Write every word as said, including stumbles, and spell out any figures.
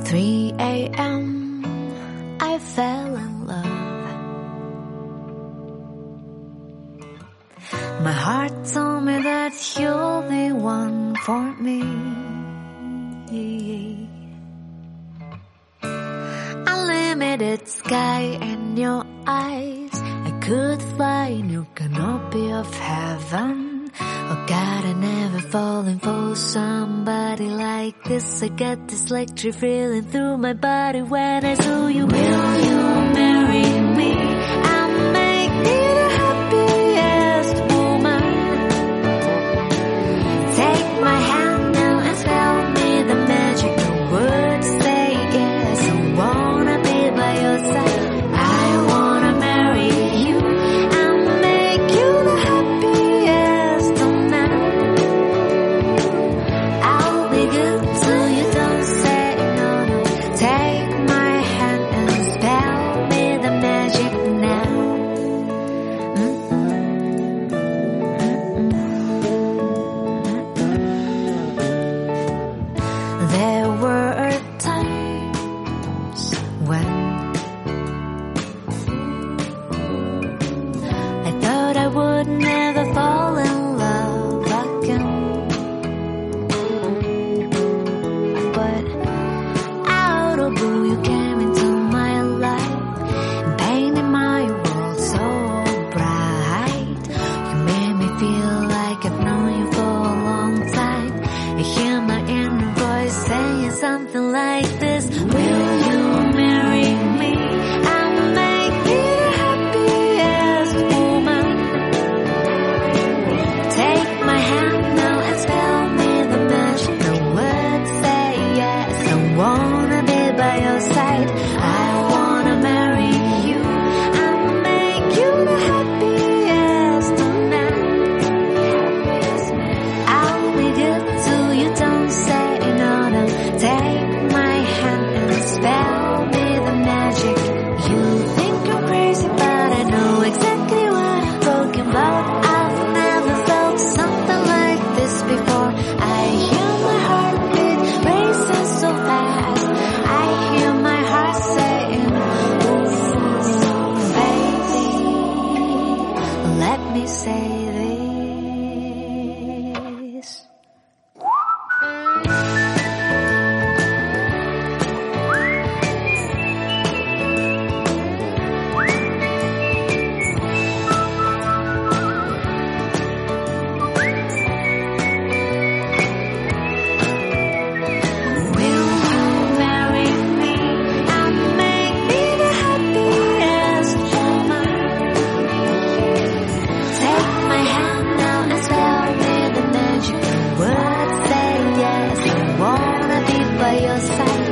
three a.m. I fell in love. My heart told me that you're the one for me. Unlimited sky and your eyes, I could fly in your canopy of heaven. Oh God, I never fallen for somebody like this. I got this electric feeling through my body when I saw you. Will you marry me? I'll make me the happiest woman. Take my hand now and tell me the magical words. Say yes, I wanna be by your side. I wanna marry you. I'll make you the happiest of men. I'll be good till you don't say no, no. Take my hand and spell me the magic now. Mm-mm. Mm-mm. There were times when I thought I would never fall in love again. But out of blue you came into my life and painted my world so bright. You made me feel like I've known you for a long time. I hear my inner voice saying something like this. Will you marry me? I'll make you the happiest woman. Take my hand now and tell me the magical words. Say yes, I wanna be by your side. I wanna marry you. I'll make you the happiest of men. I'll be good till you don't say no, no. Take my hand and spell me the magic. You think I'm crazy, but I know exactly what I'm talking about. I've never felt something like this before. I hear my heartbeat racing so fast. I hear my heart saying, ooh, baby, let me say this. Will you marry me? I'll make me the happiest woman. Take my hand now and tell me the magical words. Say yes, I wanna be by your side.